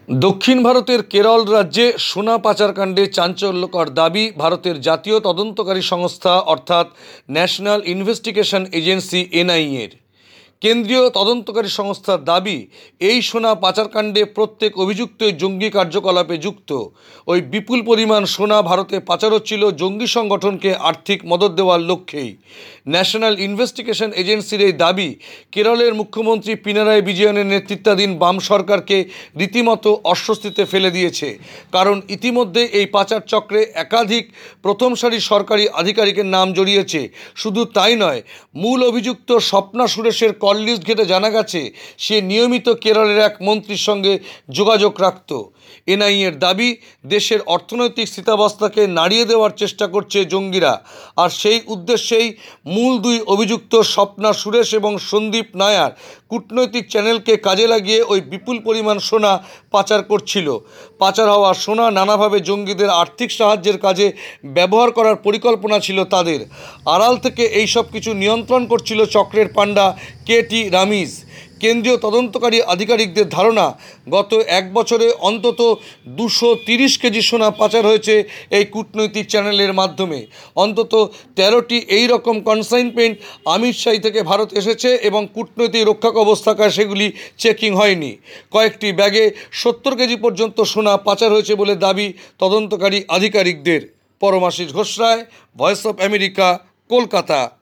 দক্ষিণ ভারতের কেরল রাজ্যে সোনা পাচারকাণ্ডে চাঞ্চল্যকর দাবি ভারতের জাতীয় তদন্তকারী সংস্থা অর্থাৎ ন্যাশনাল ইনভেস্টিগেশন এজেন্সি এনআইএর। কেন্দ্রীয় তদন্তকারী সংস্থার দাবি, এই সোনা পাচারকাণ্ডে প্রত্যেক অভিযুক্তই জঙ্গি কার্যকলাপে যুক্ত। ওই বিপুল পরিমাণ সোনা ভারতে পাচার হচ্ছিল জঙ্গি সংগঠনকে আর্থিক মদত দেওয়ার লক্ষ্যেই। ন্যাশনাল ইনভেস্টিগেশন এজেন্সির এই দাবি কেরলের মুখ্যমন্ত্রী পিনারাই বিজয়নের নেতৃত্বাধীন বাম সরকারকে রীতিমতো অস্বস্তিতে ফেলে দিয়েছে। কারণ ইতিমধ্যে এই পাচার চক্রে একাধিক প্রথম সারির সরকারি আধিকারিকের নাম জড়িয়েছে। শুধু তাই নয়, মূল অভিযুক্ত স্বপ্না সুরেশের কল লিস্ট ঘেঁটে জানা গেছে সে নিয়মিত কেরলের এক মন্ত্রীর সঙ্গে যোগাযোগ রাখত। এনআইএর দাবি, দেশের অর্থনৈতিক স্থিতাবস্থাকে নাড়িয়ে দেওয়ার চেষ্টা করছে জঙ্গিরা, আর সেই উদ্দেশ্যেই মূল দুই অভিযুক্ত স্বপ্না সুরেশ এবং সন্দীপ নায়ার কূটনৈতিক চ্যানেলকে কাজে লাগিয়ে ওই বিপুল পরিমাণ সোনা পাচার করছিল। পাচার হওয়া সোনা নানাভাবে জঙ্গিদের আর্থিক সাহায্যের কাজে ব্যবহার করার পরিকল্পনা ছিল তাদের। আড়াল থেকে এই সব কিছু নিয়ন্ত্রণ করছিল চক্রের পাণ্ডা কে.টি. রামিজ। কেন্দ্রীয় তদন্তকারী আধিকারিকদের ধারণা, গত এক বছরে অন্তত 230 কেজি সোনা পাচার হয়েছে এই কূটনৈতিক চ্যানেলের মাধ্যমে। অন্তত 13টি এই রকম কনসাইনমেন্ট আমিরশাহী থেকে ভারত এসেছে এবং কূটনৈতিক রক্ষা কবচ থাকায় সেগুলি চেকিং হয়নি। কয়েকটি ব্যাগে 70 কেজি পর্যন্ত সোনা পাচার হয়েছে বলে দাবি তদন্তকারী আধিকারিকদের। Paramashis Ghosh Roy, voice of America, Kolkata.